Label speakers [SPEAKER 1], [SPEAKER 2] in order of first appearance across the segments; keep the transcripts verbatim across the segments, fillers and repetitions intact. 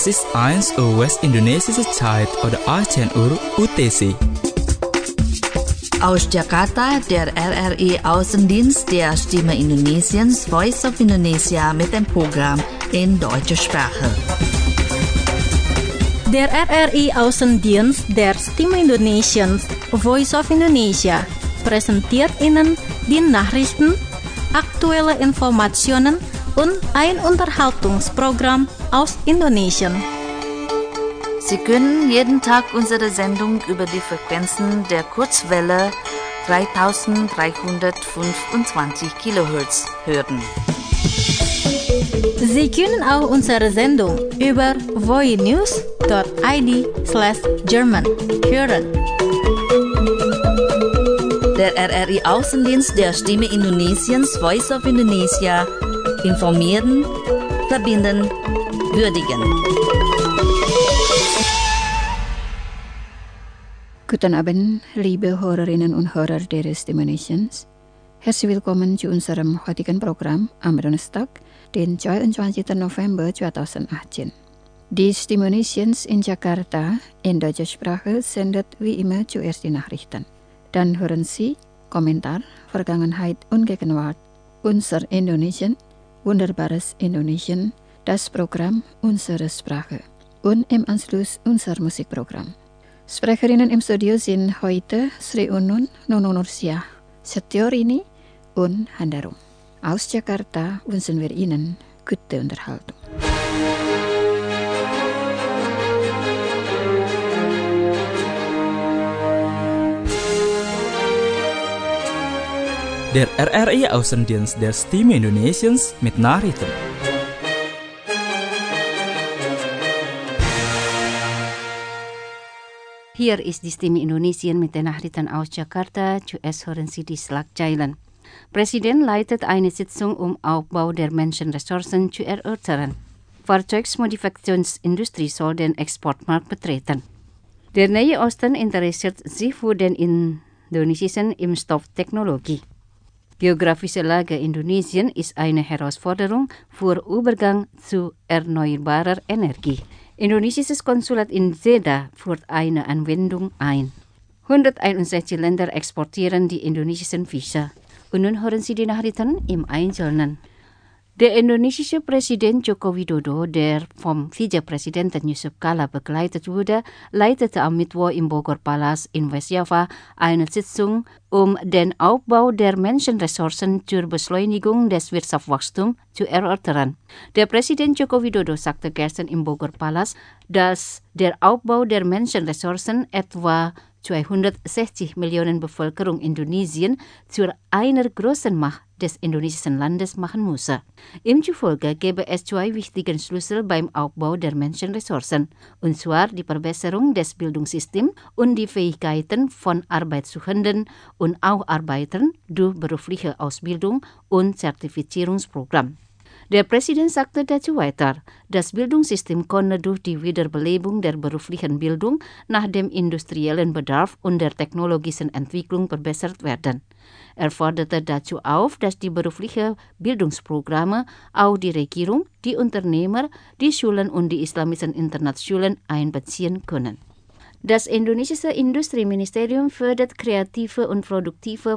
[SPEAKER 1] Es ist eins Uhr westindonesische Zeit oder achtzehn Uhr U T C.
[SPEAKER 2] Aus Jakarta, der R R I Außendienst der Stimme Indonesiens Voice of Indonesia mit dem Programm in deutscher Sprache.
[SPEAKER 3] Der R R I Außendienst der Stimme Indonesiens Voice of Indonesia präsentiert Ihnen die Nachrichten, aktuelle Informationen und ein Unterhaltungsprogramm aus Indonesien.
[SPEAKER 2] Sie können jeden Tag unsere Sendung über die Frequenzen der Kurzwelle dreitausenddreihundertfünfundzwanzig Kilohertz hören.
[SPEAKER 3] Sie können auch unsere Sendung über voinews dot i d slash German hören.
[SPEAKER 2] Der R R I Außendienst der Stimme Indonesiens Voice of Indonesia informieren, verbinden, würdigen.
[SPEAKER 4] Guten Abend, liebe Hörerinnen und Hörer der Stimme Nations. Herzlich willkommen zu unserem heutigen Programm am Donnerstag, den zweiundzwanzigsten November zweitausendachtzehn. Die Stimme Nations in Jakarta in deutscher Sprache sendet wie immer zuerst die Nachrichten. Dann hören Sie Kommentar, Vergangenheit und Gegenwart, unser Indonesien, wunderbares Indonesien, das Programm unserer Sprache und im Anschluss unser Musikprogramm. Sprecherinnen im Studio sind heute Sri Unun, Nunung Nursiah, Setiorini und Handarum. Aus Jakarta wünschen wir Ihnen gute Unterhaltung.
[SPEAKER 1] Der R R I Außendienst der Stimme Indonesiens mit Nachrichten.
[SPEAKER 5] Hier ist die Stimme Indonesien mit den Nachrichten aus Jakarta. Zuerst hören Sie die Schlagzeilen. Präsident leitet eine Sitzung, um Aufbau der Menschenressourcen zu erörtern. Fahrzeugsmodifikationsindustrie soll den Exportmarkt betreten. Der Nahe Osten interessiert sich für den indonesischen Impfstofftechnologie. Geografische Lage Indonesien ist eine Herausforderung für Übergang zu erneuerbarer Energie. Indonesisches Konsulat in Jeddah führt eine Anwendung ein. hunderteinundsechzig Länder exportieren die indonesischen Fische. Und nun hören Sie die Nachrichten im Einzelnen. Der indonesische Präsident Joko Widodo, der vom Vizepräsidenten Yusuf Kala begleitet wurde, leitete am Mittwoch im Bogor Palace in Westjava eine Sitzung, um den Aufbau der Menschenressourcen zur Beschleunigung des Wirtschaftswachstums zu erörtern. Der Präsident Joko Widodo sagte gestern im Bogor Palace, dass der Aufbau der Menschenressourcen etwa zweihundertsechzig Millionen Bevölkerung Indonesien zu einer großen Macht des indonesischen Landes machen müsse. Ihm zufolge gäbe es zwei wichtige Schlüssel beim Aufbau der Menschenressourcen, und zwar die Verbesserung des Bildungssystems und die Fähigkeiten von Arbeitssuchenden und auch Arbeitern durch berufliche Ausbildung und Zertifizierungsprogramm. Der Präsident sagte dazu weiter, das Bildungssystem könne durch die Wiederbelebung der beruflichen Bildung nach dem industriellen Bedarf und der technologischen Entwicklung verbessert werden. Er forderte dazu auf, dass die beruflichen Bildungsprogramme auch die Regierung, die Unternehmer, die Schulen und die islamischen Internatsschulen einbeziehen können. Das indonesische Industrieministerium fördert kreative und produktive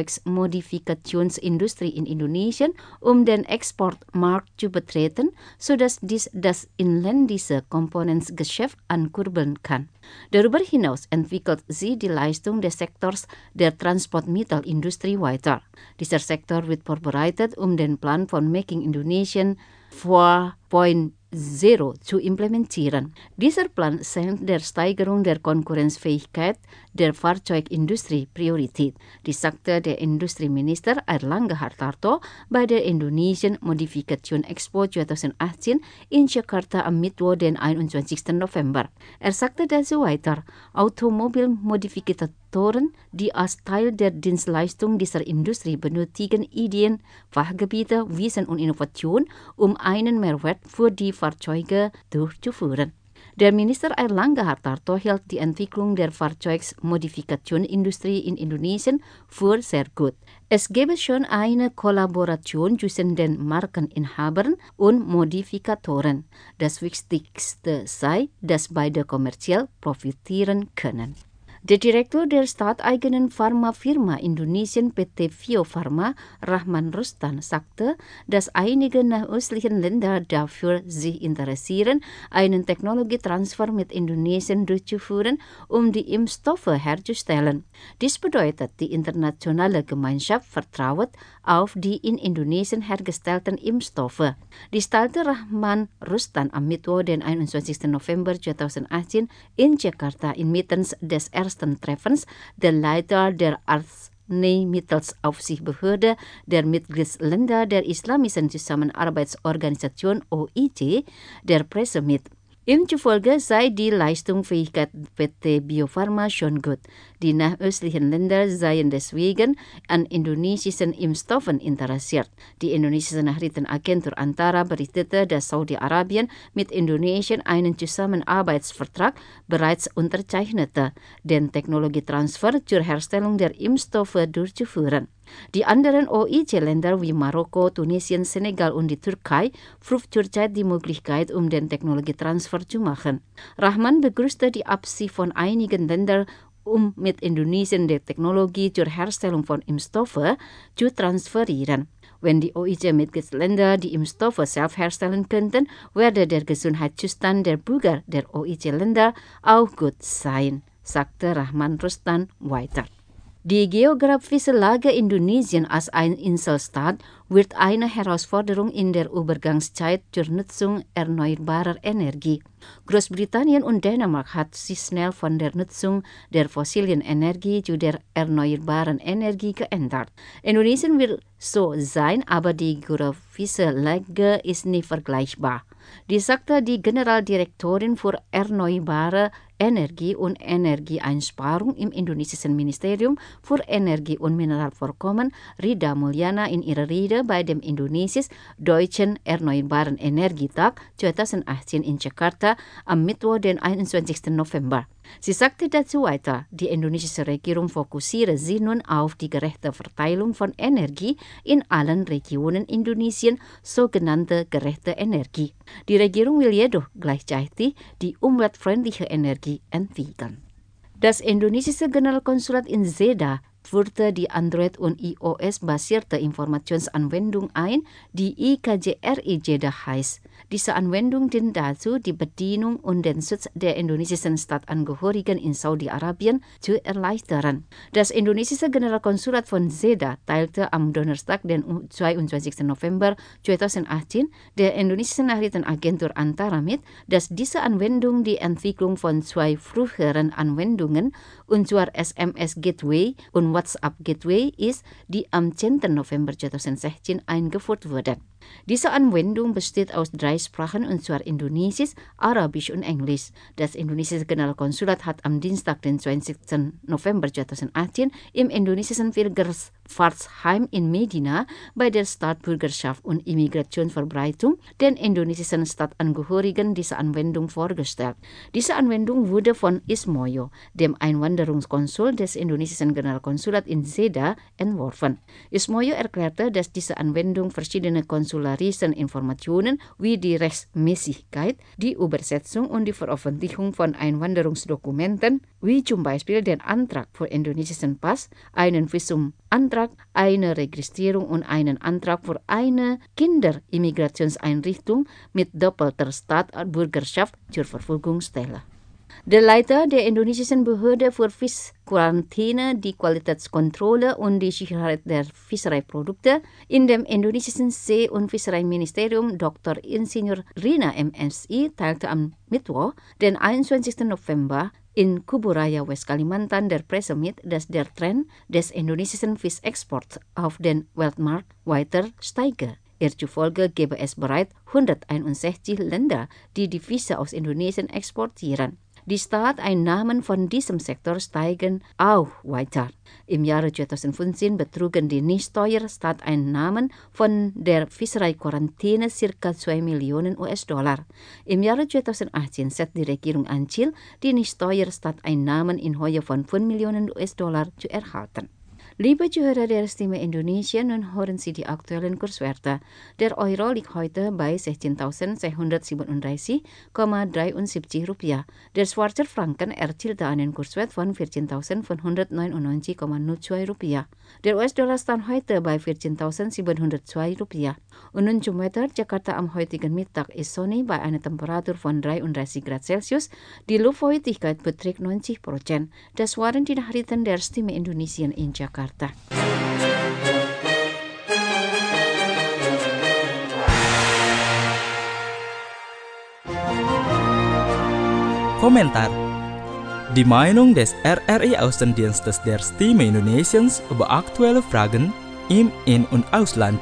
[SPEAKER 5] Fahrzeugsmodifikationsindustrie in Indonesien, um den Exportmarkt zu betreten, sodass dies das inländische Komponentengeschäft ankurbeln kann. Darüber hinaus entwickelt sie die Leistung des Sektors der Transportmittelindustrie weiter. Dieser Sektor wird vorbereitet, um den Plan von Making Indonesian vier Punkt null zu implementieren. Dieser Plan schenkt der Steigerung der Konkurrenzfähigkeit der Fahrzeugindustrie Priorität, dies sagte der Industrieminister Airlangga Hartarto bei der Indonesien Modification Expo zweitausendachtzehn in Jakarta am Mittwoch, den einundzwanzigsten November. Er sagte dazu weiter, Automobilmodifikatoren, die als Teil der Dienstleistung dieser Industrie benötigen Ideen, Fachgebiete, Wissen und Innovation, um einen Mehrwert für die Fahrzeuge durchzuführen. Der Minister Airlangga Hartarto hielt die Entwicklung der Fahrzeugmodifikationsindustrie in Indonesien für sehr gut. Es gäbe schon eine Kollaboration zwischen den Markeninhabern und Modifikatoren. Das Wichtigste sei, dass beide kommerziell profitieren können. Der Direktor der staateigenen Pharmafirma Indonesien P T Bio Farma, Rahman Rustan, sagte, dass einige nahöstlichen Länder dafür sich interessieren, einen Technologietransfer mit Indonesien durchzuführen, um die Impfstoffe herzustellen. Dies bedeutet, die internationale Gemeinschaft vertraut auf die in Indonesien hergestellten Impfstoffe. Dies teilte Rahman Rustan am Mittwoch, den einundzwanzigsten November zweitausendachtzehn in Jakarta inmitten des ersten Treffens der Leiter der Arzneimittelaufsichtsbehörde der Mitgliedsländer der Islamischen Zusammenarbeitsorganisation O I C der Presse mit. Ihm zufolge sei die Leistungsfähigkeit P T Bio Farma schon gut. Die nahöstlichen Länder seien deswegen an indonesischen Impfstoffen interessiert. Die indonesische Nachrichtenagentur Antara berichtete, dass Saudi-Arabien mit Indonesien einen Zusammenarbeitsvertrag bereits unterzeichnete, den Technologietransfer zur Herstellung der Impfstoffe durchzuführen. Die anderen O I C-Länder wie Marokko, Tunesien, Senegal und die Türkei prüft zurzeit die Möglichkeit, um den Technologietransfer zu machen. Rahman begrüßte die Absicht von einigen Ländern, um mit Indonesien die Technologie zur Herstellung von Impfstoffen zu transferieren. Wenn die O I C-Mitgliedsländer die Impfstoffe selbst herstellen könnten, werde der Gesundheitszustand der Bürger der O I C-Länder auch gut sein, sagte Rahman Rustan weiter. Die geografische Lage Indonesien als ein Inselstaat wird eine Herausforderung in der Übergangszeit zur Nutzung erneuerbarer Energie. Großbritannien und Dänemark hat sich schnell von der Nutzung der fossilen Energie zu der erneuerbaren Energie geändert. Indonesien wird so sein, aber die geografische Lage ist nicht vergleichbar. Dies sagte die Generaldirektorin für erneuerbare Energie und Energieeinsparung im indonesischen Ministerium für Energie und Mineralvorkommen, Rida Mulyana, in ihrer Rede bei dem indonesisch-deutschen Erneuerbaren Energietag zweitausendachtzehn in Jakarta am Mittwoch, den einundzwanzigsten November. Sie sagte dazu weiter, die indonesische Regierung fokussiere sich nun auf die gerechte Verteilung von Energie in allen Regionen Indonesien, sogenannte gerechte Energie. Die Regierung will jedoch gleichzeitig die umweltfreundliche Energie entwickeln. Das indonesische Generalkonsulat in Jeddah führte die Android- und iOS-basierte Informationsanwendung ein, die I K J R I Jeddah heißt. Diese Anwendung dient dazu, die Bedienung und den Schutz der indonesischen Staatsangehörigen in Saudi-Arabien zu erleichtern. Das indonesische Generalkonsulat von Jeddah teilte am Donnerstag, den zweiundzwanzigsten November zweitausendachtzehn, der indonesischen Nachrichtenagentur Antara mit, dass diese Anwendung die Entwicklung von zwei früheren Anwendungen, und zwar S M S Gateway und WhatsApp Gateway, ist, die am zehnten November zweitausendsechzehn eingeführt wurde. Diese Anwendung besteht aus drei Sprachen, und zwar Indonesisch, Arabisch und Englisch. Das indonesische Generalkonsulat hat am Dienstag, den zwanzigsten November zweitausendachtzehn, im indonesischen Pilgerfahrtsheim in Medina bei der Staatsbürgerschaft und Immigrationsverbreitung den indonesischen Staatsangehörigen diese Anwendung vorgestellt. Diese Anwendung wurde von Ismoyo, dem Einwanderungskonsul des indonesischen Generalkonsulats in Jeddah, entworfen. Ismoyo erklärte, dass diese Anwendung verschiedene konsularischen Informationen wie die Rechtmäßigkeit, die Übersetzung und die Veröffentlichung von Einwanderungsdokumenten, wie zum Beispiel den Antrag für indonesischen Pass, einen Visumantrag, eine Registrierung und einen Antrag für eine Kinderimmigrationseinrichtung mit doppelter Staatsbürgerschaft zur Verfügung stelle. Der Leiter der indonesischen Behörde für Fischquarantäne, die Qualitätskontrolle und die Sicherheit der Fischereiprodukte in dem indonesischen See- und Fischereiministerium, Doktor Insinyur Rina M S I, teilte am Mittwoch, den einundzwanzigsten November, in Kuburaya, West-Kalimantan, der Presse mit, dass der Trend des indonesischen Fischexports auf den Weltmarkt weiter steige. Ihr zufolge gäbe es bereits hunderteinundsechzig Länder, die die Fische aus Indonesien exportieren. Die Starteinnahmen von diesem Sektor steigen auch weiter. Im Jahre zweitausendfünfzehn betrugen die Nicht-Steuer-Starteinnahmen von der Fischereiquarantäne circa zwei Millionen U S-Dollar. Im Jahre zweitausendachtzehn setzt die Regierung ein Ziel, die Nicht-Steuer-Starteinnahmen in Höhe von fünf Millionen U S-Dollar zu erhalten. Liebe Zuhörer der Stimme Indonesia, nun hören Sie die aktuellen Kurswerte. Der Euro liegt heute bei sechzehntausendsechshundertsiebenunddreißig Komma dreiundsiebzig Rupiah. Der Schweizer Franken erzielte einen Kurswert von vierzehntausendfünfhundertneunundneunzig Komma null zwei Rupiah. Der U S-Dollar stand heute bei vierzehntausendsiebenhundertzwei Rupiah. Und nun zum Wetter. Jakarta am heutigen Mittag ist sonnig bei einer Temperatur von dreiunddreißig Grad Celsius. Die Luftfeuchtigkeit beträgt neunzig Prozent. Das waren die Nachrichten der Stimme Indonesia in Jakarta.
[SPEAKER 1] Komentar. Die Meinung des R R I Außendienstes der Stimme Indonesiens über aktuelle Fragen im In- und Ausland.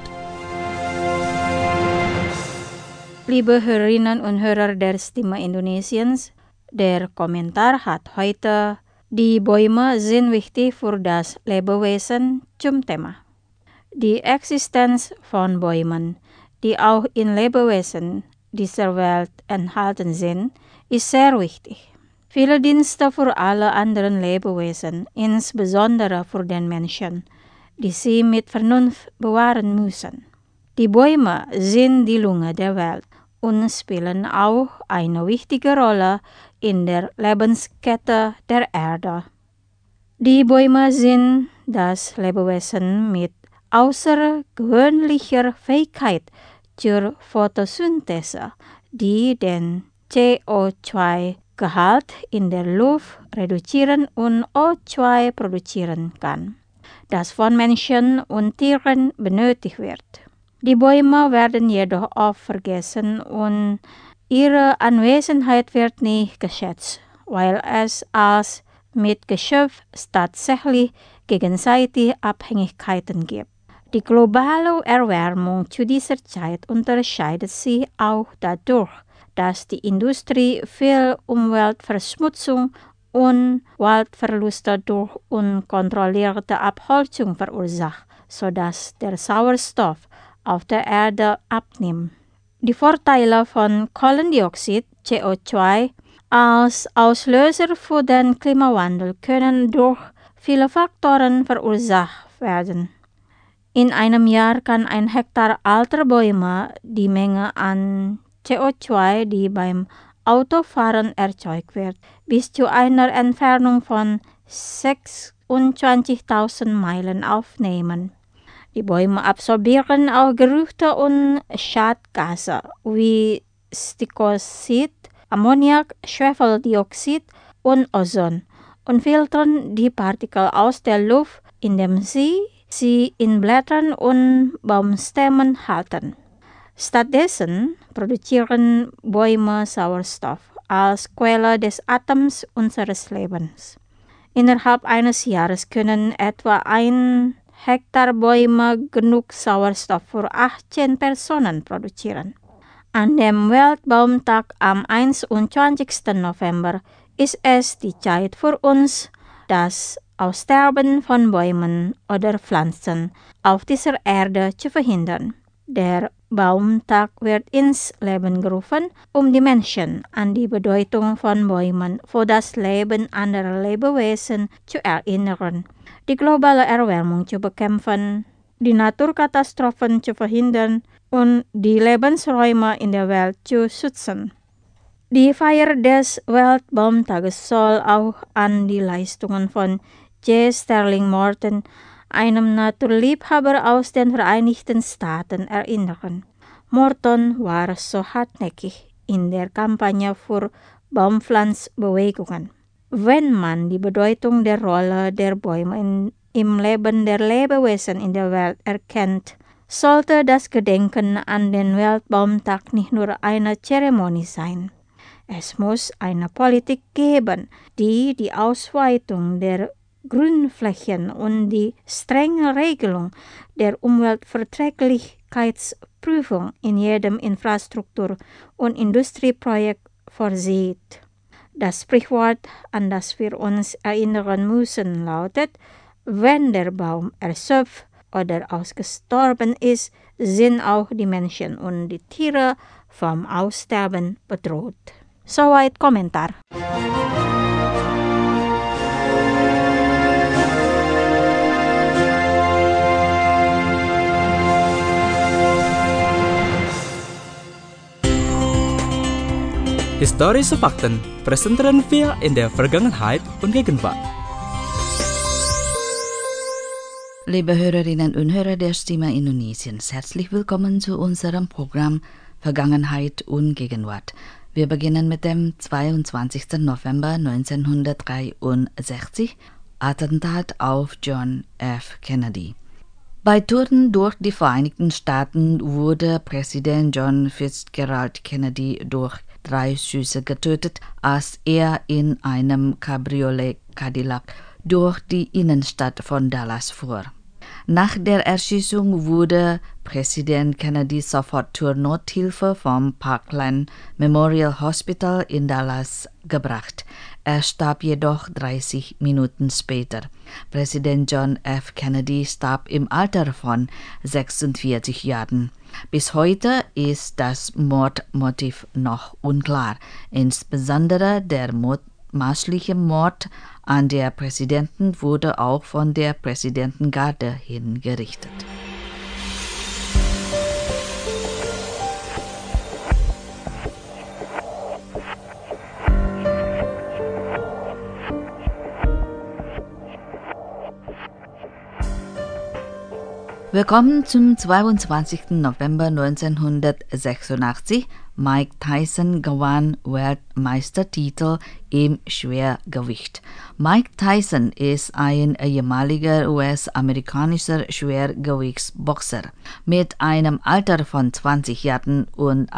[SPEAKER 3] Liebe Hörerinnen und Hörer der Stimme Indonesiens, der Kommentar hat heute: Die Bäume sind wichtig für das Lebewesen zum Thema. Die Existenz von Bäumen, die auch in Lebewesen dieser Welt enthalten sind, ist sehr wichtig. Viele Dienste für alle anderen Lebewesen, insbesondere für den Menschen, die sie mit Vernunft bewahren müssen. Die Bäume sind die Lunge der Welt und spielen auch eine wichtige Rolle in der Lebenskette der Erde. Die Bäume sind das Lebewesen mit außergewöhnlicher Fähigkeit zur Photosynthese, die den C O zwei Gehalt in der Luft reduzieren und O zwei produzieren kann, das von Menschen und Tieren benötigt wird. Die Bäume werden jedoch oft vergessen und ihre Anwesenheit wird nicht geschätzt, weil es als Mitgeschöpf tatsächlich gegenseitige Abhängigkeiten gibt. Die globale Erwärmung zu dieser Zeit unterscheidet sich auch dadurch, dass die Industrie viel Umweltverschmutzung und Waldverluste durch unkontrollierte Abholzung verursacht, sodass der Sauerstoff auf der Erde abnimmt. Die Vorteile von Kohlendioxid, C O zwei, als Auslöser für den Klimawandel können durch viele Faktoren verursacht werden. In einem Jahr kann ein Hektar alter Bäume die Menge an C O zwei, die beim Autofahren erzeugt wird, bis zu einer Entfernung von sechsundzwanzigtausend Meilen aufnehmen. Die Bäume absorbieren auch Gerüche und Schadgase wie Stickoxid, Ammoniak, Schwefeldioxid und Ozon und filtern die Partikel aus der Luft, indem sie sie in Blättern und Baumstämmen halten. Stattdessen produzieren Bäume Sauerstoff als Quelle des Atems unseres Lebens. Innerhalb eines Jahres können etwa ein Hektar Bäume genug Sauerstoff für achtzehn Personen produzieren. An dem Weltbaumtag am einundzwanzigsten November ist es die Zeit für uns, das Aussterben von Bäumen oder Pflanzen auf dieser Erde zu verhindern. Der Baumtag wird ins Leben gerufen, um die Menschen an die Bedeutung von Bäumen für das Leben anderer Lebewesen zu erinnern, die globale Erwärmung zu bekämpfen, die Naturkatastrophen zu verhindern und die Lebensräume in der Welt zu schützen. Die Feier des Weltbaumtages soll auch an die Leistungen von J. Sterling Morton, einem Naturliebhaber aus den Vereinigten Staaten, erinnern. Morton war so hartnäckig in der Kampagne für Baumpflanzbewegungen. Wenn man die Bedeutung der Rolle der Bäume in, im Leben der Lebewesen in der Welt erkennt, sollte das Gedenken an den Weltbaumtag nicht nur eine Zeremonie sein. Es muss eine Politik geben, die die Ausweitung der Grünflächen und die strenge Regelung der Umweltverträglichkeitsprüfung in jedem Infrastruktur- und Industrieprojekt vorsieht.
[SPEAKER 6] Das Sprichwort, an das wir uns erinnern müssen, lautet: Wenn der Baum erschöpft oder ausgestorben ist, sind auch die Menschen und die Tiere vom Aussterben bedroht. Soweit Kommentar.
[SPEAKER 1] Historische Fakten präsentieren wir in der Vergangenheit und Gegenwart.
[SPEAKER 2] Liebe Hörerinnen und Hörer der Stimme Indonesiens, herzlich willkommen zu unserem Programm Vergangenheit und Gegenwart. Wir beginnen mit dem zweiundzwanzigsten November neunzehnhundertdreiundsechzig, Attentat auf John F. Kennedy. Bei Touren durch die Vereinigten Staaten wurde Präsident John Fitzgerald Kennedy durch drei Schüsse getötet, als er in einem Cabriolet Cadillac durch die Innenstadt von Dallas fuhr. Nach der Erschießung wurde Präsident Kennedy sofort zur Nothilfe vom Parkland Memorial Hospital in Dallas gebracht. Er starb jedoch dreißig Minuten später. Präsident John F. Kennedy starb im Alter von sechsundvierzig Jahren. Bis heute ist das Mordmotiv noch unklar, insbesondere der mutmaßliche Mord an der Präsidentin wurde auch von der Präsidentengarde hingerichtet. Willkommen zum zweiundzwanzigsten November neunzehnhundertsechsundachtzig. Mike Tyson gewann Weltmeistertitel im Schwergewicht. Mike Tyson ist ein ehemaliger U S-amerikanischer Schwergewichtsboxer. Mit einem Alter von zwanzig Jahren und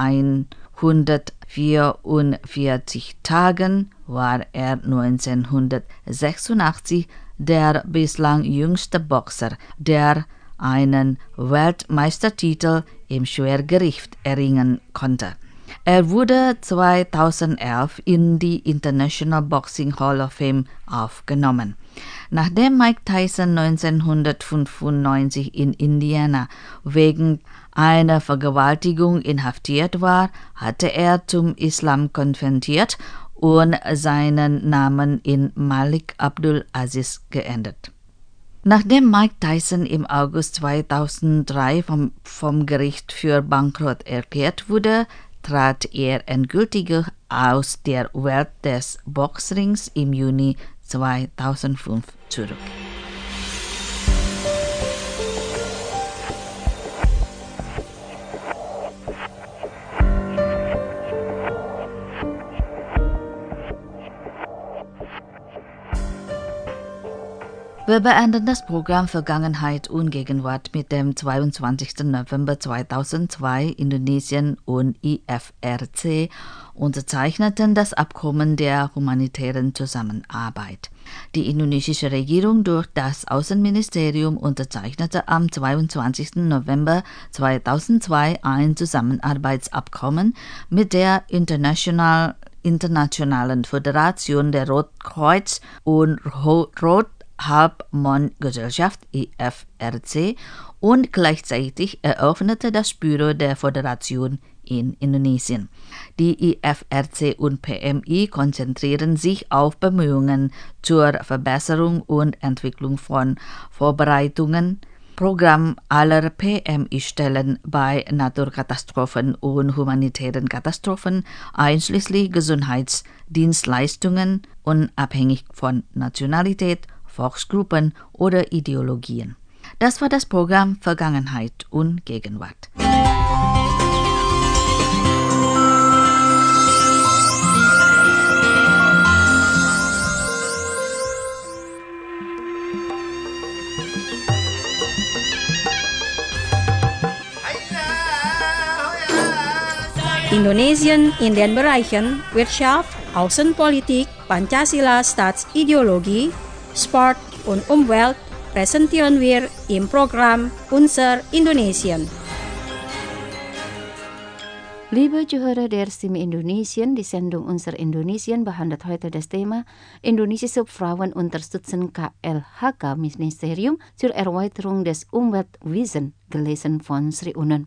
[SPEAKER 2] hundertvierundvierzig Tagen war er neunzehnhundertsechsundachtzig der bislang jüngste Boxer, der einen Weltmeistertitel im Schwergewicht erringen konnte. Er wurde zweitausendelf in die International Boxing Hall of Fame aufgenommen. Nachdem Mike Tyson neunzehnhundertfünfundneunzig in Indiana wegen einer Vergewaltigung inhaftiert war, hatte er zum Islam konvertiert und seinen Namen in Malik Abdul Aziz geändert. Nachdem Mike Tyson im August zweitausenddrei vom, vom Gericht für Bankrott erklärt wurde, trat er endgültig aus der Welt des Boxrings im Juni zweitausendfünf zurück. Wir beenden das Programm Vergangenheit und Gegenwart mit dem zweiundzwanzigsten November zweitausendzwei. Indonesien und I F R C unterzeichneten das Abkommen der humanitären Zusammenarbeit. Die indonesische Regierung durch das Außenministerium unterzeichnete am zweiundzwanzigsten November zweitausendzwei ein Zusammenarbeitsabkommen mit der International, Internationalen Föderation der Rotkreuz- und Rot Halbmondgesellschaft I F R C und gleichzeitig eröffnete das Büro der Föderation in Indonesien. Die I F R C und P M I konzentrieren sich auf Bemühungen zur Verbesserung und Entwicklung von Vorbereitungen, Programm aller P M I-Stellen bei Naturkatastrophen und humanitären Katastrophen, einschließlich Gesundheitsdienstleistungen, unabhängig von Nationalität, Volksgruppen oder Ideologien. Das war das Programm Vergangenheit und Gegenwart.
[SPEAKER 6] Indonesien in den Bereichen Wirtschaft, Außenpolitik, Pancasila Staatsideologie, Sport und Umwelt präsentieren wir im Programm Unser Indonesien.
[SPEAKER 5] Liebe Zuhörer der Stimme Indonesien, die Sendung Unser Indonesien behandelt heute das Thema Indonesische Frauen unterstützen K L H K-Ministerium zur Erweiterung des Umweltwesen, gelesen von Sri Unen.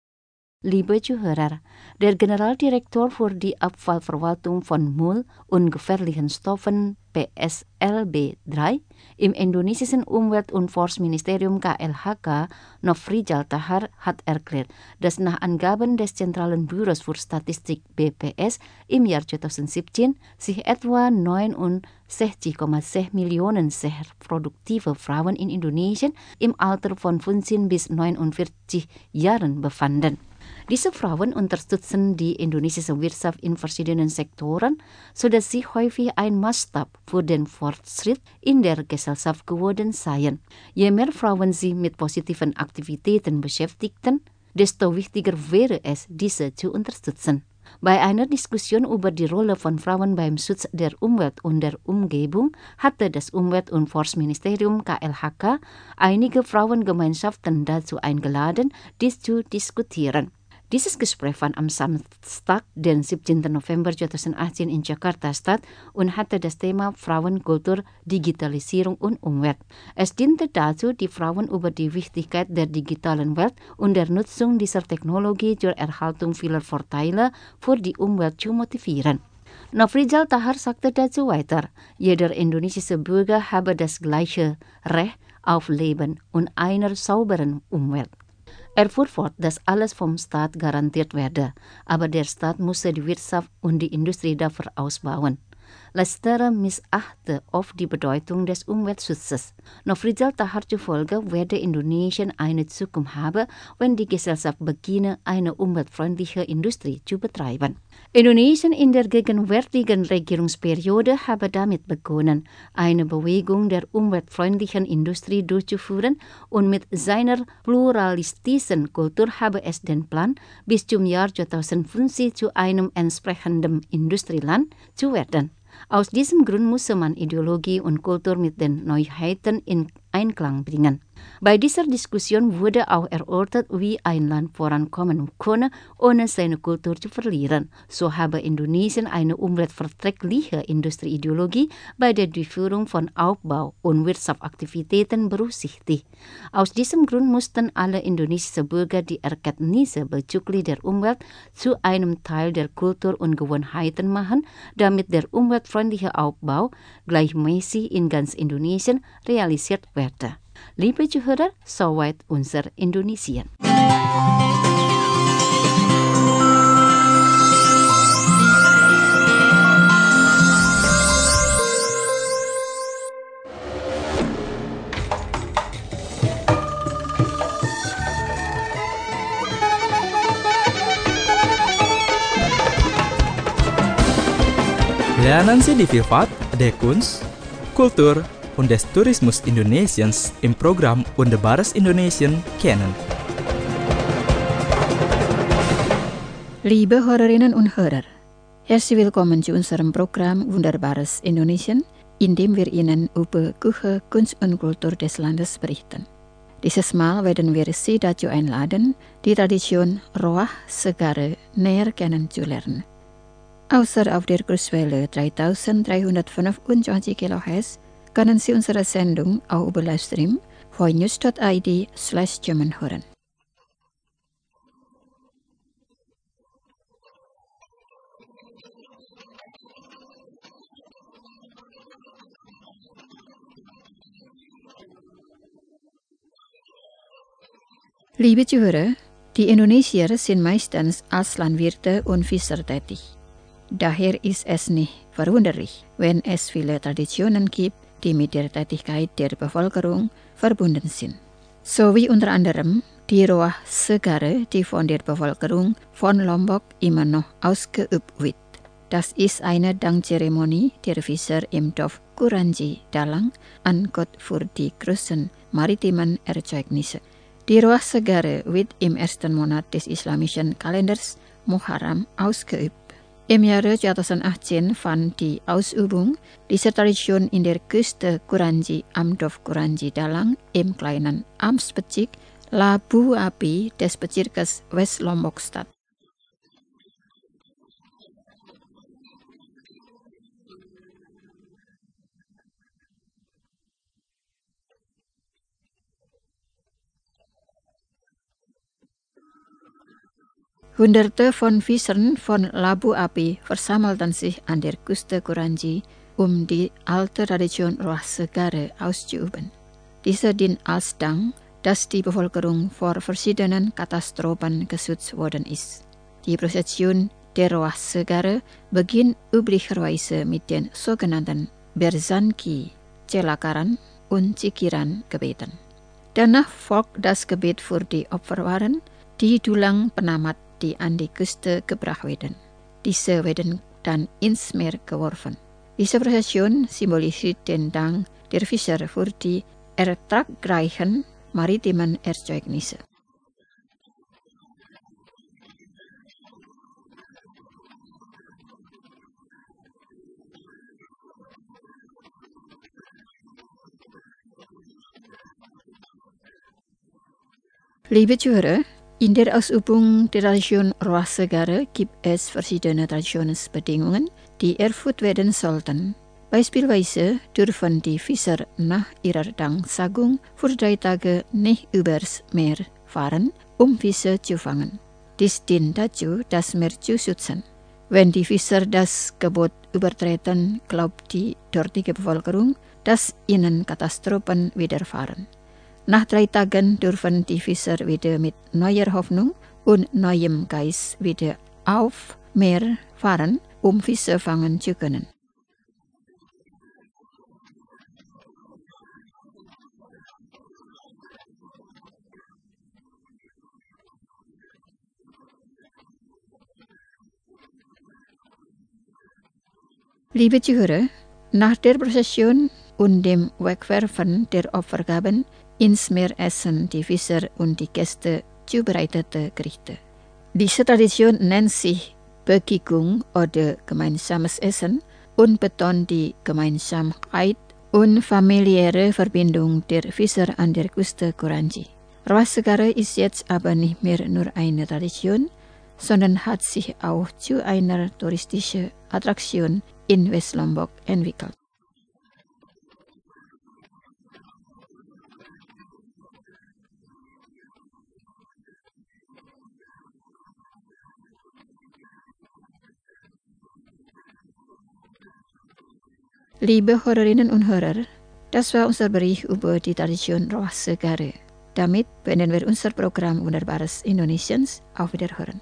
[SPEAKER 5] Liebe Zuhörer, der Generaldirektor für die Abfallverwaltung von Müll und gefährlichen Stoffen P S L B drei im indonesischen Umwelt- und Forstministerium K L H K, Nofrijal Tahar, hat erklärt, dass nach Angaben des Zentralen Büros für Statistik B P S im Jahr zweitausendsiebzehn sich etwa neunundsechzig Komma sechs Millionen sehr produktive Frauen in Indonesien im Alter von fünfzehn bis neunundvierzig Jahren befanden. Diese Frauen unterstützen die indonesische Wirtschaft in verschiedenen Sektoren, sodass sie häufig ein Maßstab für den Fortschritt in der Gesellschaft geworden seien. Je mehr Frauen sich mit positiven Aktivitäten beschäftigten, desto wichtiger wäre es, diese zu unterstützen. Bei einer Diskussion über die Rolle von Frauen beim Schutz der Umwelt und der Umgebung hatte das Umwelt- und Forstministerium K L H K einige Frauengemeinschaften dazu eingeladen, dies zu diskutieren. Dieses Gespräch fand am Samstag, den siebzehnten November zweitausendachtzehn in Jakarta statt und hatte das Thema Frauenkultur, Digitalisierung und Umwelt. Es diente dazu, die Frauen über die Wichtigkeit der digitalen Welt und der Nutzung dieser Technologie zur Erhaltung vieler Vorteile für die Umwelt zu motivieren. Nofrijal Tahar sagte dazu weiter, jeder indonesische Bürger habe das gleiche Recht auf Leben und einer sauberen Umwelt. Er fuhr fort, dass alles vom Staat garantiert werde, aber der Staat müsse die Wirtschaft und die Industrie dafür ausbauen. Letztere missachte oft die Bedeutung des Umweltschutzes. Nofrijal Tahar zufolge werde Indonesien eine Zukunft haben, wenn die Gesellschaft beginne, eine umweltfreundliche Industrie zu betreiben. Indonesien in der gegenwärtigen Regierungsperiode habe damit begonnen, eine Bewegung der umweltfreundlichen Industrie durchzuführen und mit seiner pluralistischen Kultur habe es den Plan, bis zum Jahr zweitausendfünfzig zu einem entsprechenden Industrieland zu werden. Aus diesem Grund musste man Ideologie und Kultur mit den Neuheiten in Einklang bringen. Bei dieser Diskussion wurde auch erörtert, wie ein Land vorankommen könne, ohne seine Kultur zu verlieren. So habe Indonesien eine umweltverträgliche Industrieideologie bei der Durchführung von Aufbau- und Wirtschaftsaktivitäten berücksichtigt. Aus diesem Grund mussten alle indonesischen Bürger die Erkenntnisse bezüglich der Umwelt zu einem Teil der Kultur und Gewohnheiten machen, damit der umweltfreundliche Aufbau gleichmäßig in ganz Indonesien realisiert werde. Liebe Zuhörer, soweit unser Indonesien.
[SPEAKER 1] Lernen Sie die Vielfalt der Kunst, Kultur und des Tourismus Indonesiens im Programm Wunderbares Indonesien kennen.
[SPEAKER 4] Liebe Hörerinnen und Hörer, herzlich willkommen zu unserem Programm Wunderbares Indonesien, in dem wir Ihnen über Küche, Kunst und Kultur des Landes berichten. Dieses Mal werden wir Sie dazu einladen, die Tradition Roah Segare näher kennenzulernen. Außer auf der Kurswelle dreitausenddreihundertfünfundzwanzig Kilohertz können Sie unsere Sendung auch über Livestream voinews dot i d slash German hören. Liebe Zuhörer, die Indonesier sind meistens als Landwirte und Fischer tätig. Daher ist es nicht verwunderlich, wenn es viele Traditionen gibt, die mit der Tätigkeit der Bevölkerung verbunden sind. So wie unter anderem die Roah Segare, die von der Bevölkerung von Lombok immer noch ausgeübt wird. Das ist eine Dankzeremonie der Fischer im Dorf Kuranji Dalang an Gott für die großen maritimen Erzeugnisse. Die Roah Segare wird im ersten Monat des islamischen Kalenders Muharram ausgeübt. Im Jahre zweitausendachtzehn fand die Ausübung dieser Tradition in der Küste Kuranji am Dorf Kuranji Dalang im kleinen Amtsbezirk Labu Api des Bezirkes West Lombok statt. Hunderte von Fischern von Labu-Api versammelten sich an der Küste Kranji, um die alte Tradition Rohsegare auszuüben. Diese dient als Dank, dass die Bevölkerung vor verschiedenen Katastrophen geschützt worden ist. Die Prozession der Rohsegare beginnt üblicherweise mit den sogenannten Berzanki, Celakaran und Cikiran-Gebeten. Danach folgt das Gebet für die Opferwaren, die Tulang Penamat, die an die Küste gebracht werden. Diese werden dann ins Meer geworfen. Diese Prozession symbolisiert den Dank der Fischer für die ertragreichen maritimen Erzeugnisse. Liebe Zuhörer, in der Ausübung der Tradition Rohsegare gibt es verschiedene Traditionsbedingungen, die erfüllt werden sollten. Beispielsweise dürfen die Fischer nach ihrer Danksagung für drei Tage nicht übers Meer fahren, um Fische zu fangen. Dies dient dazu, das Meer zu schützen. Wenn die Fischer das Gebot übertreten, glaubt die dortige Bevölkerung, dass ihnen Katastrophen widerfahren. Nach drei Tagen dürfen die Fischer wieder mit neuer Hoffnung und neuem Geist wieder auf Meer fahren, um Fische fangen zu können. Liebe Zuhörer, nach der Prozession und dem Wegwerfen der Opfergaben ins Meer essen die Fischer und die Gäste zubereitete Gerichte. Diese Tradition nennt sich Bekigung oder gemeinsames Essen und betont die Gemeinsamkeit und familiäre Verbindung der Fischer an der Küste Kranji. Rohsegare ist jetzt aber nicht mehr nur eine Tradition, sondern hat sich auch zu einer touristischen Attraktion in West-Lombok entwickelt. Liebe Hörerinnen und Hörer, das war unser Bericht über die Tradition Rohsegare. Damit beenden wir unser Programm Wunderbares Indonesiens. Auf Wiederhören.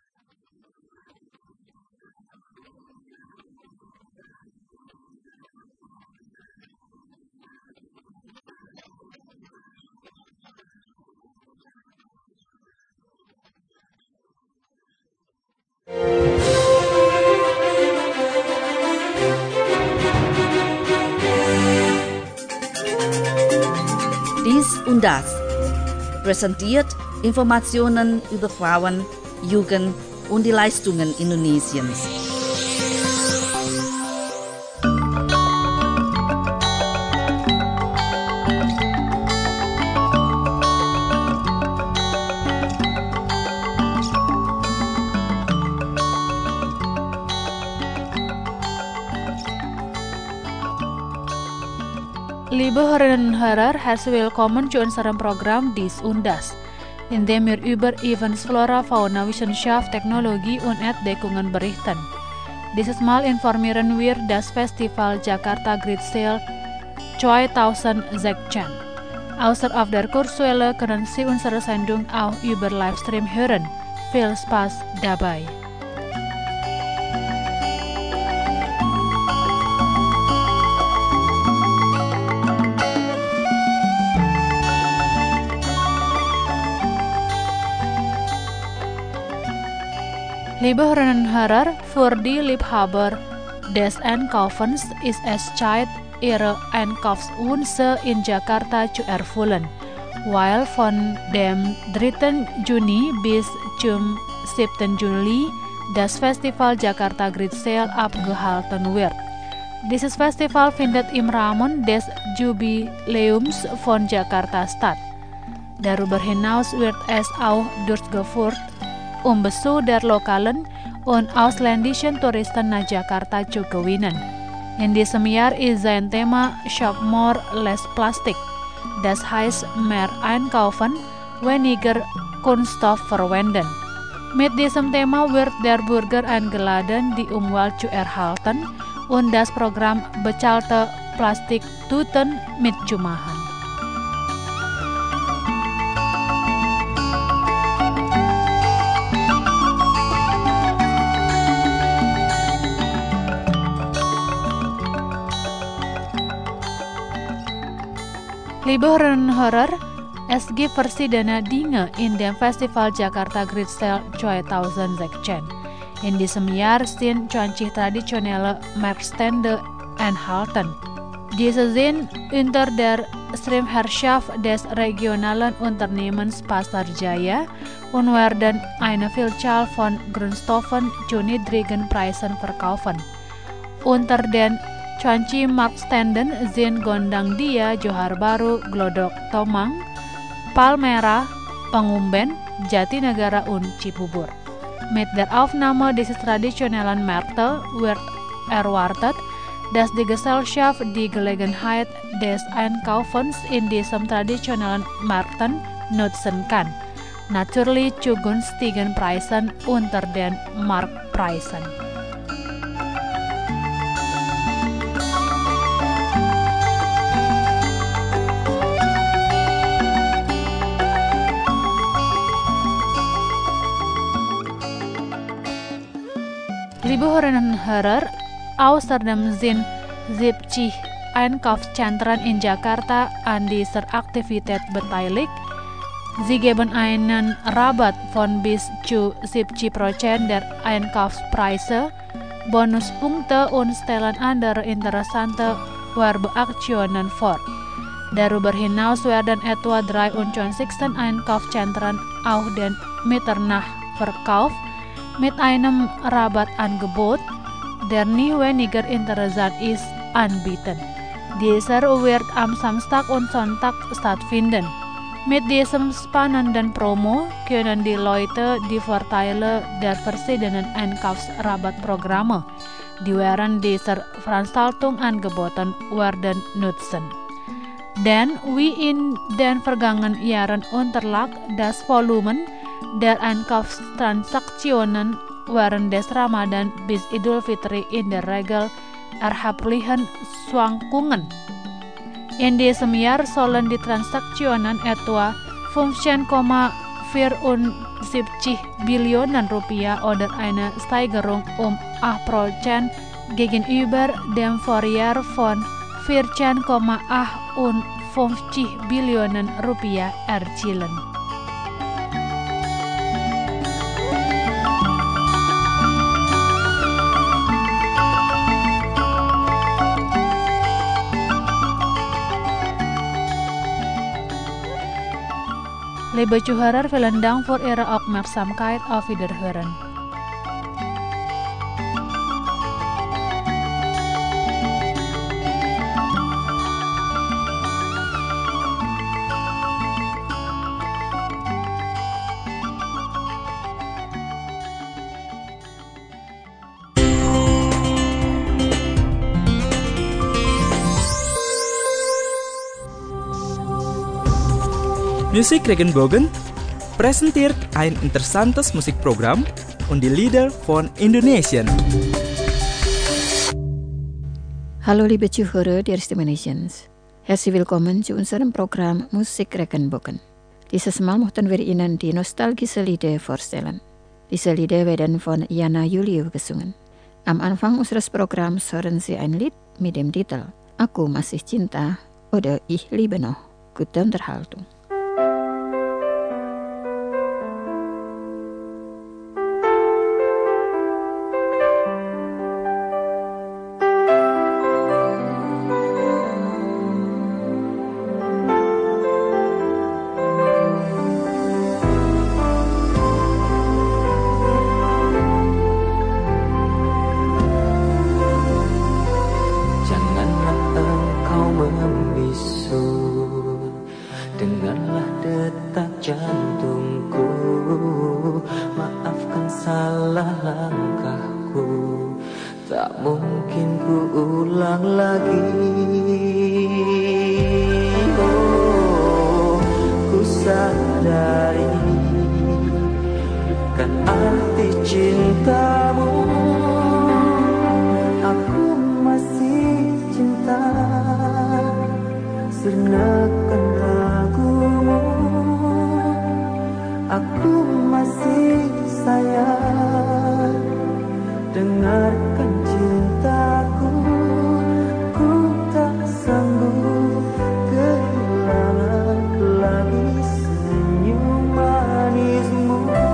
[SPEAKER 2] Dies und das präsentiert Informationen über Frauen, Jugend und die Leistungen Indonesiens.
[SPEAKER 7] Liebe Hörerinnen und Hörer, herzlich willkommen zu unserem Programm Dies und Das, in dem wir über Events Flora, Fauna, Wissenschaft, Technologie und Entdeckungen berichten. Dieses Mal informieren wir das Festival Jakarta Great Sale zweitausendsechzehn. Außer auf der Kurswelle können Sie unsere Sendung auch über Livestream hören. Viel Spaß dabei! Liebe Hörerinnen und Hörer, für die Liebhaber des Einkaufens ist es Zeit, ihre Einkaufswünsche in Jakarta zu erfüllen, weil von dem dritten Juni bis zum siebten Juli das Festival Jakarta Great Sale abgehalten wird. Dieses Festival findet im Rahmen des Jubiläums von Jakarta statt. Darüber hinaus wird es auch durchgeführt, um Besuch der lokalen und ausländischen Touristen nach Jakarta zu gewinnen. In diesem Jahr ist sein Thema Shop More, Less Plastic. Das heißt mehr einkaufen, weniger Kunststoff verwenden. Mit diesem Thema wird der Bürger eingeladen, die Umwelt zu erhalten und das Programm bezahlte Plastiktüten mitzumachen. Liebe Hörerinnen und Hörer, es gibt verschiedene Dinge in dem Festival Jakarta Great Sale zweitausendsechzehn. In diesem Jahr sind zwanzig traditionelle Marktstände enthalten. Diese sind unter der Schirmherrschaft des regionalen Unternehmens Pasar Jaya und werden eine Vielzahl von Grundstoffen zu niedrigen Preisen verkaufen. Unter den zwanzig Marktständen sind Gondang Dia, Johar Baru, Glodok Tomang, Palmerah, Pangumben, Jatinegara und Cibubur. Mit der Aufnahme dieses traditionellen Märkte wird erwartet, dass die Gesellschaft die Gelegenheit des Einkaufens in diesen traditionellen Märkten nutzen kann, natürlich zu günstigen Preisen unter den Marktpreisen. Liebe Hörerinnen und Hörer, außerdem sind siebzig Einkaufszentren in Jakarta an dieser Aktivität beteiligt. Sie geben einen Rabatt von bis zu siebzig Prozent der Einkaufspreise, Bonuspunkte und stellen andere interessante Werbeaktionen vor. Darüber hinaus werden etwa dreiundzwanzig Einkaufszentren auch den Mitternachtsverkauf mit einem Rabattangebot, der nie weniger interessant ist, anbieten. Dieser wird am Samstag und Sonntag stattfinden. Mit diesem spannenden Promo können die Leute die Vorteile der verschiedenen Einkaufsrabattprogramme, die während dieser Veranstaltung angeboten werden, nutzen. Denn wie in den vergangenen Jahren unterlag das Volumen der Einkaufstransaktionen während des Ramadan bis Idul Fitri in der Regel erheblichen Schwankungen. In diesem Jahr sollen die Transaktionen etwa fünfzehn Komma vierundsiebzig Billionen Rupiah oder eine Steigerung um acht Prozent gegenüber dem Vorjahr von vierzehn Komma achtundfünfzig Billionen Rupiah erzielen. Liebe Zuhörer, vielen Dank für Ihre Aufmerksamkeit. Auf Wiederhören.
[SPEAKER 1] Musik Regenbogen präsentiert ein interessantes Musikprogramm und die Lieder von Indonesien.
[SPEAKER 4] Hallo liebe Zuhörer der Stimme Nations. Herzlich willkommen zu unserem Programm Musik Regenbogen. Dieses Mal möchten wir Ihnen die nostalgische Lieder vorstellen. Diese Lieder werden von Yana Julio gesungen. Am Anfang unseres Programms hören Sie ein Lied mit dem Titel Aku Masih Cinta oder Ich liebe noch. Gute Unterhaltung.
[SPEAKER 8] kan arti cintamu. Aku masih cinta, sirnakan ragumu. Aku masih sayang, dengarkan cintaku. Ku tak sanggup kehilangan lagi senyum manismu.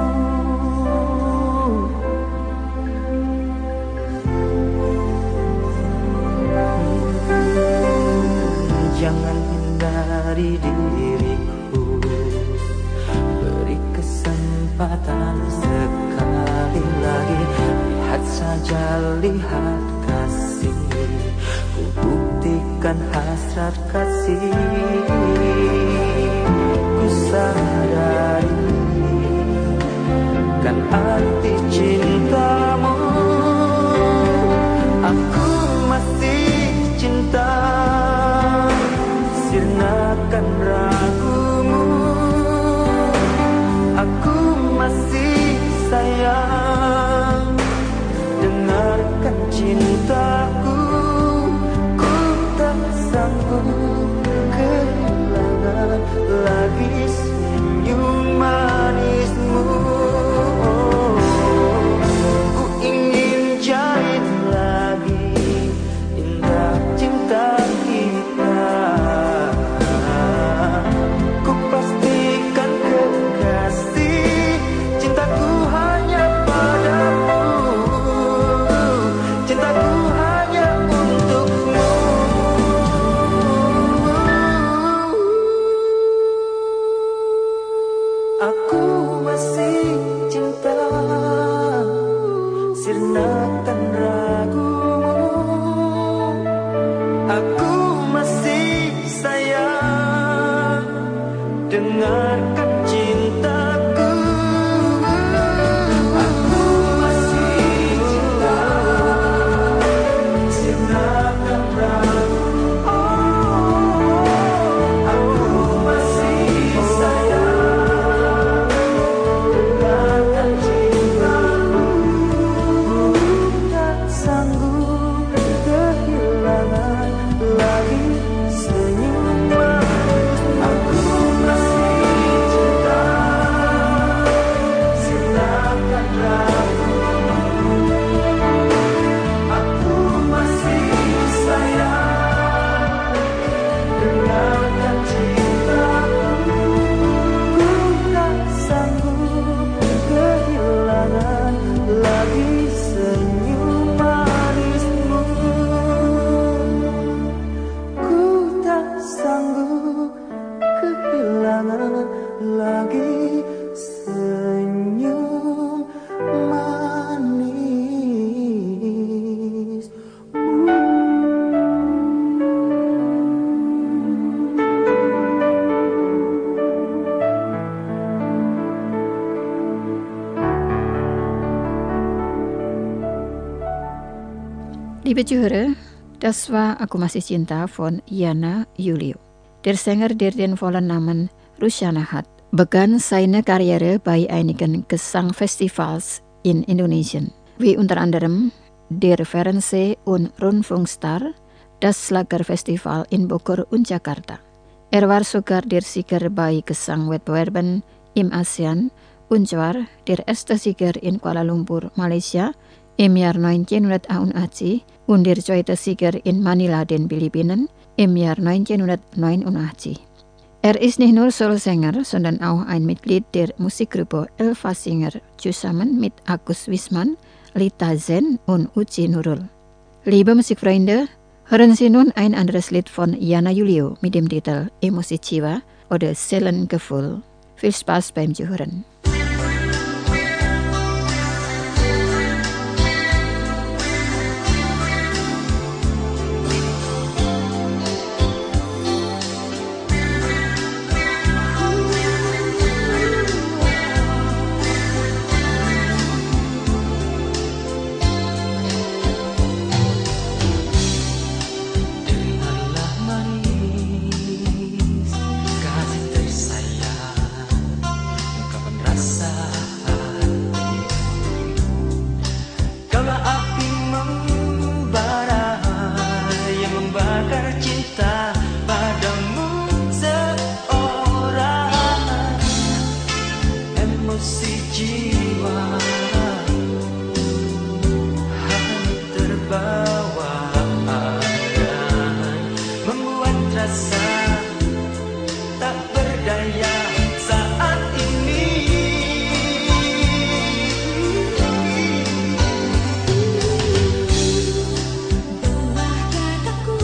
[SPEAKER 8] Jangan hindari diriku, beri kesempatan sekali lagi. Lihat saja, lihat kasih, ku buktikan hasrat kasih. Ku sadari kan arti cintamu. Aku masih cinta, sirnakan ragumu. Aku masih sayang, dengarkan cintaku. Ku tak sanggup kehilangan lagi senyum manismu. Ku ingin jahit lagi indah cinta kita. Ku pastikan kekasih, cintaku hanya padamu. Cintaku hanya untukmu. Aku masih cinta, sirnakan ragumu. Aku masih sayang, dengarkan cintaku. Aku masih cinta, sirnakan ragumu. Aku masih sayang, dengarkan cintaku. Tak sanggup kehilangan lagi senyum manis. Aku masih cinta, sirnakan ragumu. Aku masih sayang, dengarkan cintaku. Ku tak sanggup kehilangan lagi senyum manismu. Ku tak sanggup kehilangan lagi senyum manis.
[SPEAKER 4] Liebe Zuhörer, das war Aku Masih Cinta von Yana Julio. Der Sänger, der den vollen Namen Rushana hat, begann seine Karriere bei einigen Gesangfestivals in Indonesien, wie unter anderem der Fernseh- und Rundfunkstar, das Schlagerfestival in Bogor und Jakarta. Er war sogar der Sieger bei Gesangwettbewerben im ASEAN und war der erste Sieger in Kuala Lumpur, Malaysia im Jahr neunzehnhundertachtundachtzig und der zweite Sieger in Manila, den Philippinen, im Jahr neunzehnhundertneunundachtzig. Er ist nicht nur Solosänger, sondern auch ein Mitglied der Musikgruppe Elva Singer zusammen mit Agus Wisman, Lita Zen und Uci Nurul. Liebe Musikfreunde, hören Sie nun ein anderes Lied von Yana Julio mit dem Titel Emosi Jiwa oder Seelengefühl. Viel Spaß beim Zuhören.
[SPEAKER 8] Kasih tersayang, kapan membakar cinta padamu seorang. Emosi jiwa hanya terbawa dan membuat rasa tak berdaya saat ini.
[SPEAKER 9] Buah dadaku,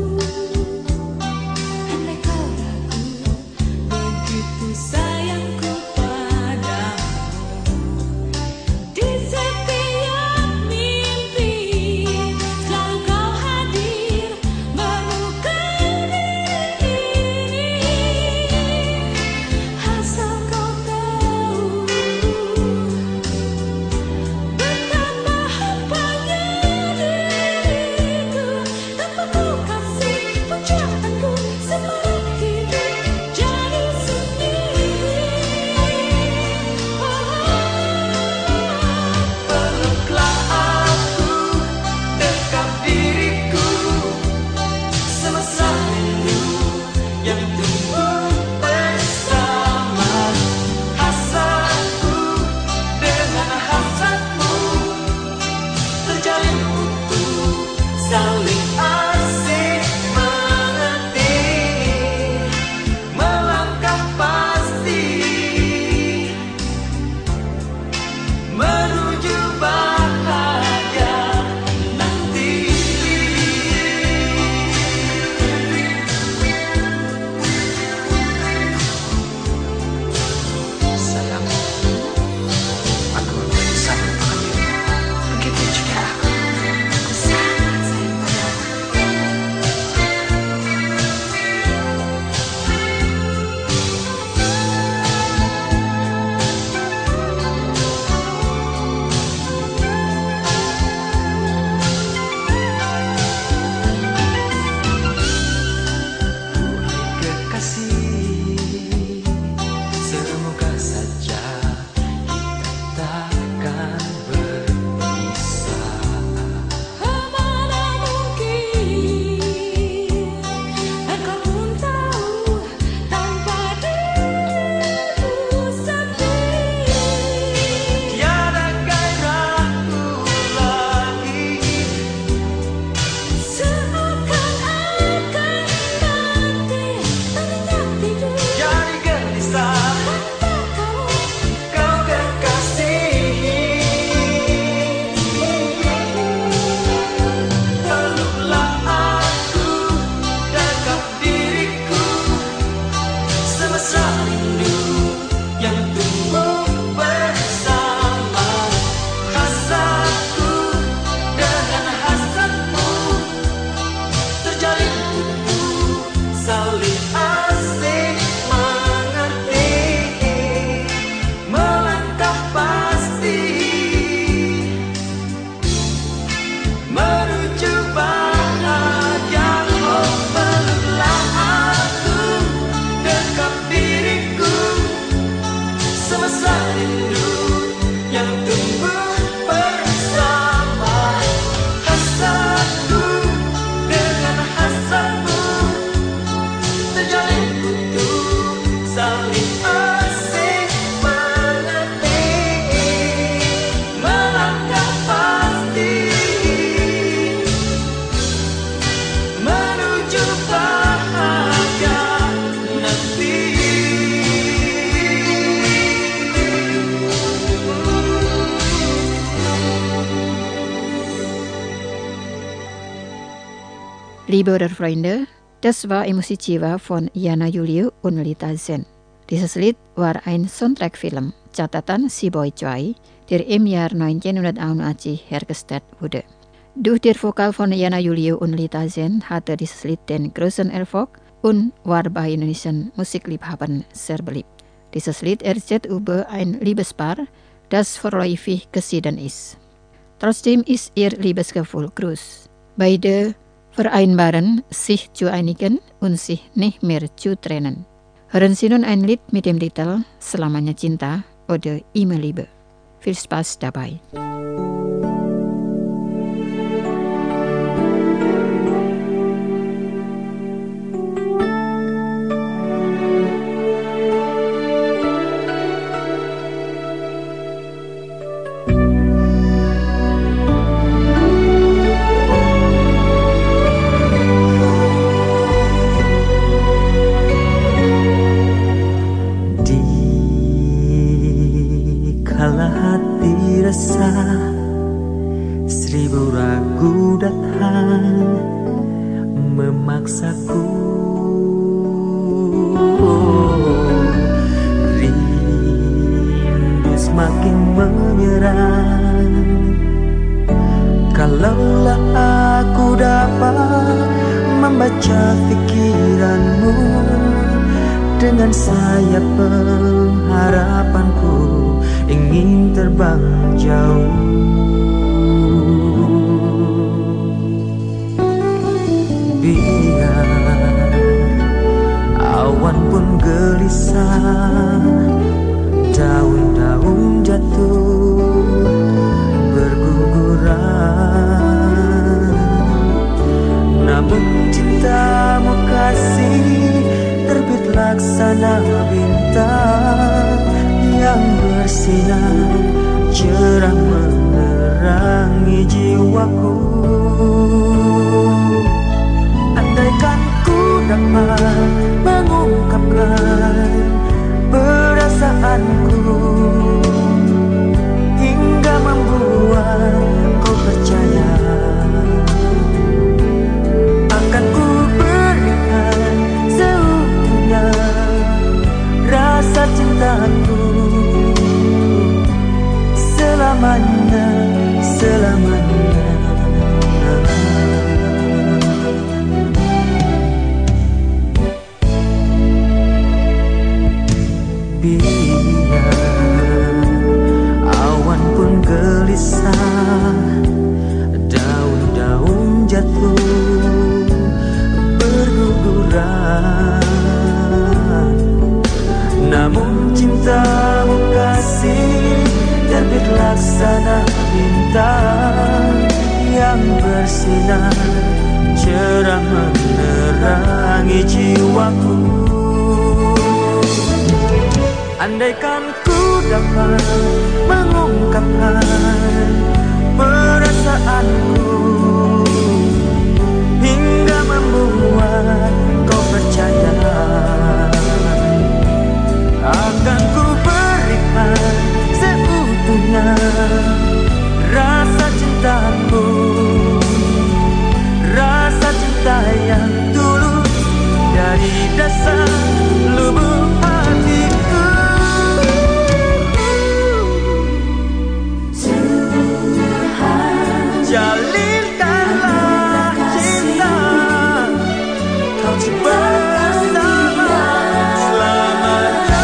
[SPEAKER 9] andai kau ragu, begitu sayangku padamu. Di setiap mimpi selalu kau hadir melukai ini. Asal kau tahu betapa hampanya diriku tanpa kau kasih pujaanku separuh hidup jadi sunyi.
[SPEAKER 8] Peluklah aku, dekap diriku, semesta rindu yang tumbuh bersama. Hasratku dengan hasratmu terjalin utuh, saling asik mengerti, melangkah pasti menuju bahagia nanti. Sayang, aku menjadi sangat bahagia. Begitu juga aku. Aku sangat sayang padamu. Hai kekasih, semoga saja kita takkan berpisah.
[SPEAKER 9] Mana mungkin engkau pun tahu tanpa diriku sendiri.
[SPEAKER 8] Tiada gairahku lagi,
[SPEAKER 9] Seakan-akan nanti teringat tidur
[SPEAKER 8] jadi gelisah
[SPEAKER 9] tanpa kau.
[SPEAKER 8] kau kekasih. Peluklah aku, dekap diriku, semesta rindu yang tumbuh bersama. Hasratku dengan hasratmu terjalin utuh, saling asik mengerti, melangkah pasti menuju bahagia. Oh, peluklah aku, dekap diriku, semesta rindu yang tumbuh bersama. Hasratku dengan hasratmu terjalin utuh, saling asik mengerti, melangkah pasti menuju bahagia nanti.
[SPEAKER 4] Liebe Freunde, das war Emosi-Jiwa von Jana Julio und Lita Zen. Dieses Lied war ein Soundtrackfilm, catatan Si Boy Choi, der im Jahr neunzehnhunderteinundachtzig hergestellt wurde. Durch die Vokal von Jana Julio und Lita Zen hatte dieses Lied den großen Erfolg und war bei indonesischen Musikliebhabern sehr beliebt. Dieses Lied erzählt über ein Liebespaar, das vorläufig geschieden ist. Trotzdem ist ihr Liebesgefühl groß. Beide vereinbaren, sich zu einigen und sich nicht mehr zu trennen. Hören Sie nun ein Lied mit dem Titel Selamanya Cinta oder Immer Liebe. Viel Spaß dabei.
[SPEAKER 8] memaksaku. Rindu semakin menyerang. Kalaulah aku dapat membaca pikiranmu, dengan sayap pengharapanku ingin terbang jauh. Biar awan pun gelisah, daun-daun jatuh berguguran, namun cintamu kasih terbit laksana bintang yang bersinar cerah menerangi jiwaku. Andaikan ku dapat mengungkapkan perasaanku hingga membuat kau percaya, akan ku berikan seutuhnya rasa cintaku selamanya, selamanya. Biar awan pun gelisah, daun-daun jatuh berguguran, namun cintamu kasih terbit laksana bintang yang bersinar cerah menerangi jiwaku. Andaikan ku dapat mengungkapkan perasaanku hingga membuat kau percaya, akan ku berikan seutuhnya rasa cintaku, rasa cinta yang tulus dari dasar lubuk hatiku. Jalinkanlah cinta kau bersama selamanya.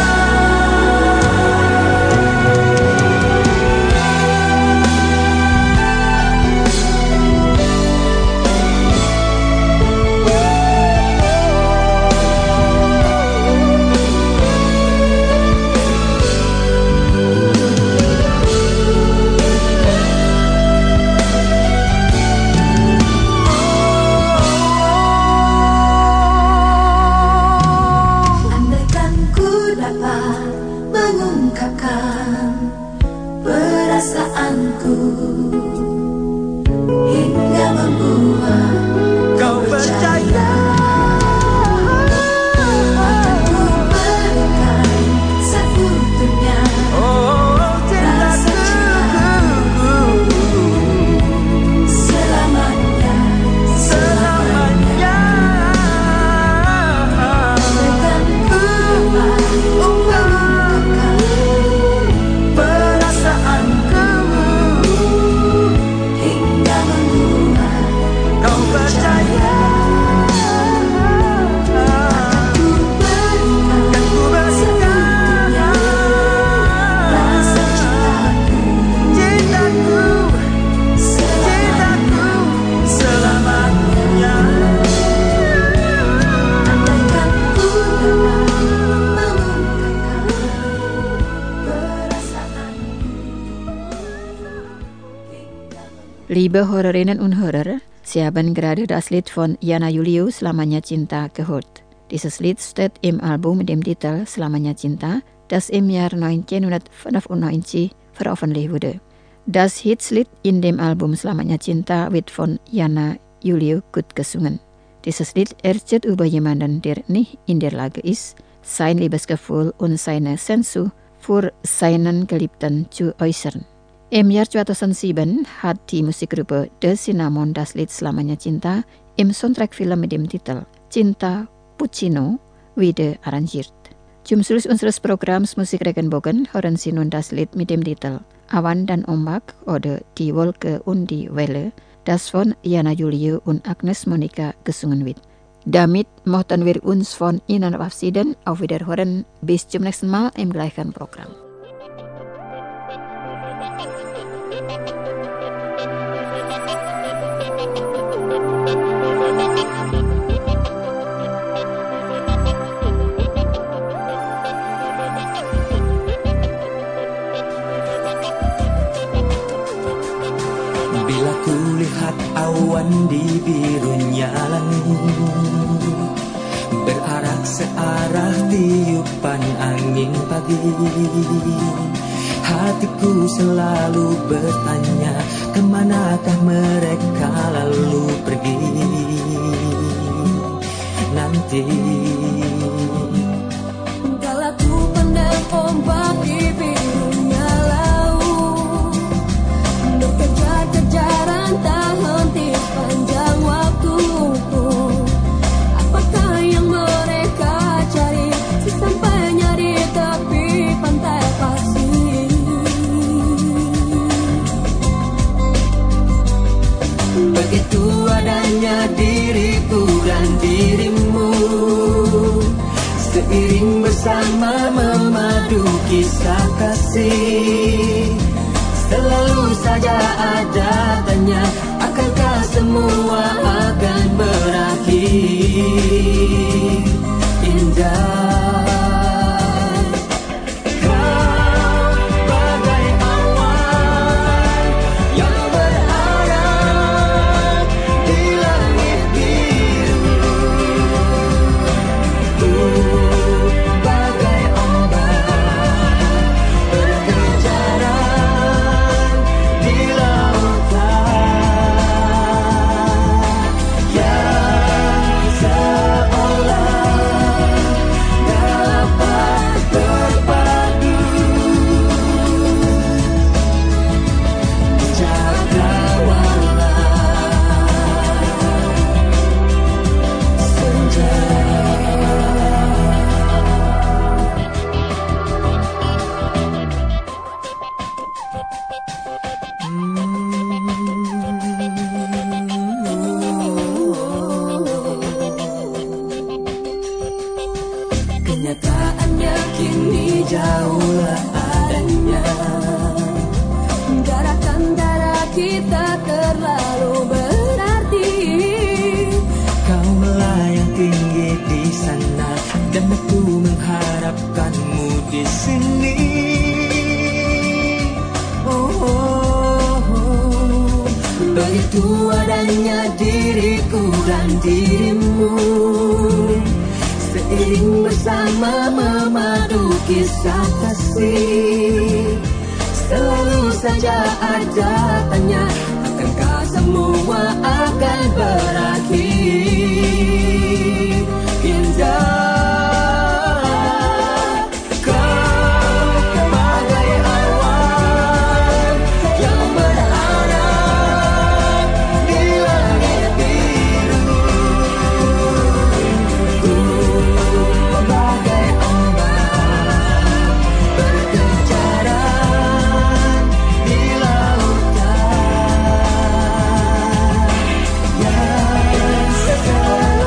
[SPEAKER 4] Liebe Hörerinnen und Hörer, Sie haben gerade das Lied von Jana Julio Selamanya Cinta gehört. Dieses Lied steht im Album mit dem Titel Selamanya Cinta, das im Jahr neunzehnhundertfünfundneunzig veröffentlicht wurde. Das Hitslied in dem Album Selamanya Cinta wird von Jana Julio gut gesungen. Dieses Lied erzählt über jemanden, der nicht in der Lage ist, sein Liebesgefühl und seine Sehnsucht für seinen Geliebten zu äußern. Im Jahr zweitausendsieben hat die Musikgruppe The Cinnamon das Lied Selamanya Cinta Im soundtrack film med dem titel Cinta Puccino wieder arrangiert. Zum Schluss unseres Programms Musik Regenbogen hören Sie nun das Lied mit dem Titel Awan dan Ombak oder Die Wolke und die Welle, das von Jana Julio und Agnes Monica gesungen wird. Damit möchten wir uns von Ihnen verabschieden. Auf Wiederhören, bis zum nächsten Mal im gleichen Programm.
[SPEAKER 8] Bila kulihat awan di birunya langit berarak searah tiupan angin pagi, hatiku selalu bertanya, kemanakah mereka lalu pergi nanti.
[SPEAKER 9] Kala ku pandang ombak di birunya laut, berkejar-kejaran tak henti sepanjang waktuku. Apakah yang mereka cari sesampainya di tepi pantai pasir?
[SPEAKER 8] Begitu adanya diriku dan dirimu, seiring bersama memadu kisah kasih. Selalu saja ada tanya, akankah semua akan berakhir indah? Kau bagai awan yang berada di langit biru, ku bagai ombak berkejaran di lautan yang seolah dapat berpadu di cakrawala senja. Kenyataannya kini jauhlah adanya,
[SPEAKER 9] Jarak antara kita terlalu berarti.
[SPEAKER 8] kau melayang tinggi di sana dan aku mengharapkanmu di sini. Oh, oh, oh. Begitu adanya diriku dan dirimu, seiring bersama memadu kisah kasih. Selalu saja ada tanya, akankah semua akan berakhir indah? Kau bagai awan yang berada di langit biru, ku bagai ombak berkejaran di lautan yang sekarang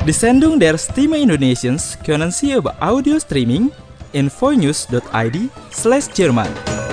[SPEAKER 1] Die Sendung der Stimme Indonesiens können Sie über Audio Streaming in voinews dot i d slash Jerman.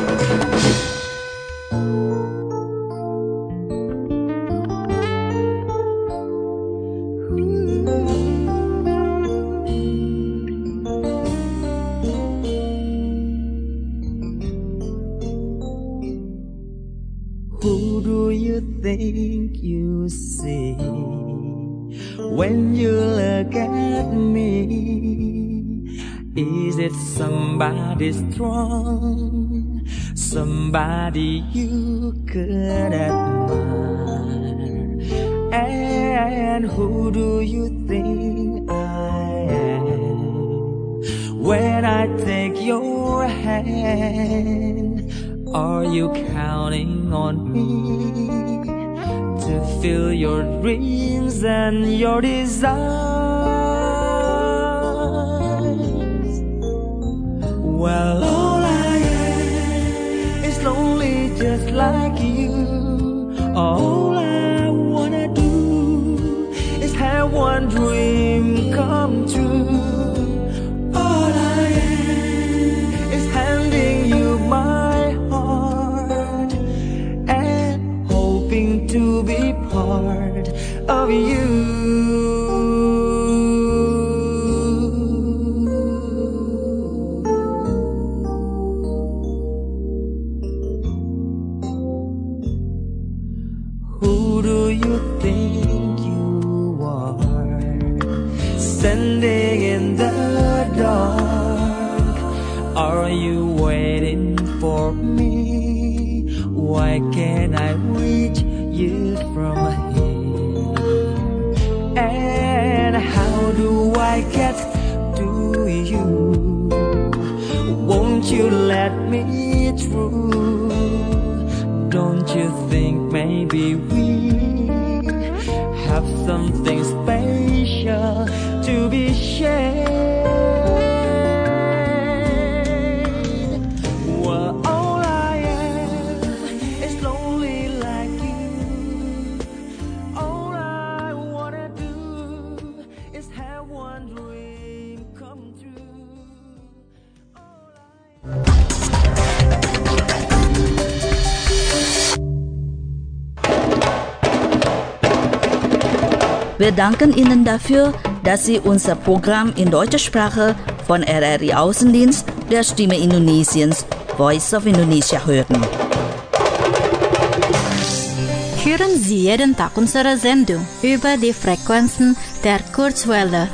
[SPEAKER 8] Who do you think you see when you look at me? Is it somebody strong, somebody you could admire? And who do you think I am when I take your hand? Are you counting on me to fill your dreams and your desires? Well, all I am is lonely just like you. All I wanna do is have one dream come true. All I am is handing you my to be part of you. Who do you think you are, standing in the dark? Are you waiting for me? Why can't I reach you from here? And how do I get to you? Won't you let me through? Don't you think maybe we have something special to be shared? Well, all I am is lonely like you. All I wanna do is have one dream come true. All I...
[SPEAKER 2] Wir danken Ihnen dafür, dass Sie unser Programm in deutscher Sprache von R R I Außendienst der Stimme Indonesiens Voice of Indonesia hören.
[SPEAKER 3] Hören Sie jeden Tag unsere Sendung über die Frequenzen der Kurzwelle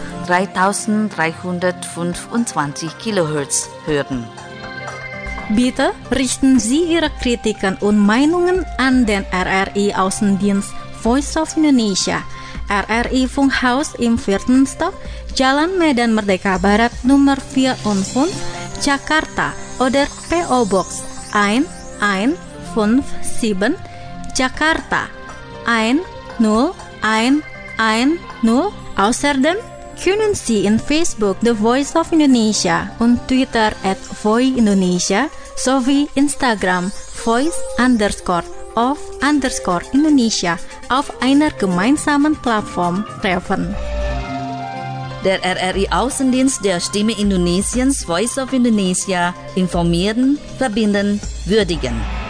[SPEAKER 2] dreitausenddreihundertfünfundzwanzig Kilohertz hören.
[SPEAKER 3] Bitte richten Sie Ihre Kritiken und Meinungen an den R R I Außendienst Voice of Indonesia, R R I Funkhaus im vierten Stock, Jalan Medan Merdeka Barat Nummer vierundfünfzig, Jakarta, oder P O Box eins eins fünf sieben, Jakarta eins null eins eins null. Außerdem können Sie in Facebook The Voice of Indonesia und Twitter at Voi Indonesia sowie Instagram Voice underscore of underscore Indonesia auf einer gemeinsamen Plattform treffen.
[SPEAKER 2] Der R R I Außendienst der Stimme Indonesiens Voice of Indonesia informieren, verbinden, würdigen.